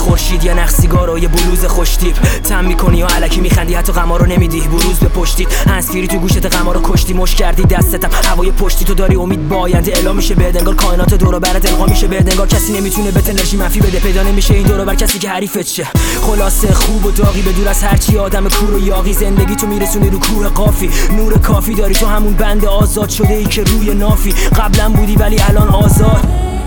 خورشید، یه نخ سیگار و یه بلوز خوشتیپ. تم میکنی و الکی میخندی، حتی غما رو نمیدی بروز به پشتیت. هنسفیری تو گوشت غما رو کشتی، مش کردی دستتم هوای پشتی. تو داری امید با آینده اعلام میشه بهت، انگار کائنات دور و برت القا میشه بهت، انگار کسی نمیتونه بهت انرژی منفی بده. پیدا نمیشه این دور و بر کسی که حریفت شه. خلاصه خوب و داغی به دور از هرچی، آدم کور و یاغی. زندگی تو میرسونی رو کوه قافی، نور کافی داری تو، همون بند آزاد شده ای که روی نافی. قبلا بودی ولی الان آزاد.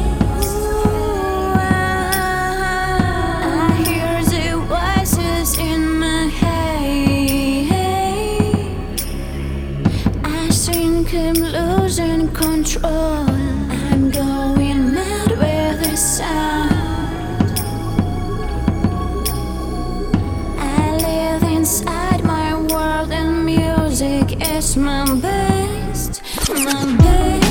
I'm losing control. I'm going mad with this sound. I live inside my world and music is my best, my best.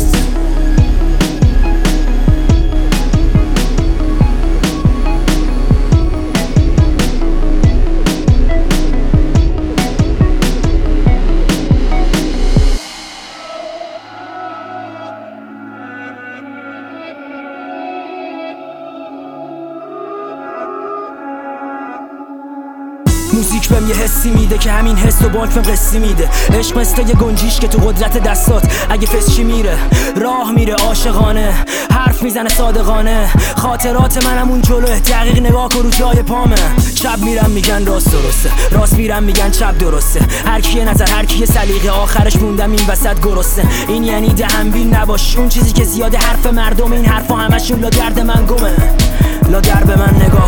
موزیک بهم یه حسی میده که همین حس و بالفم قصی میده. عشق مثل یه گنجیش که تو قدرت دستات اگه فس چی میره. راه میره عاشقانه، حرف میزنه صادقانه. خاطرات منم اون جلوه، دقیق نگاه کن رو جای پامه. چپ میرم میگن راست درسته، راست میرم میگن چپ درسته. هر کی نظر، هر کی سلیقه، آخرش موندم این وسط گرسنه. این یعنی دهنبیل نباش، اون چیزی که زیاده حرف مردم. این حرفا همشون لا درد من گمه، لا در به من نگاه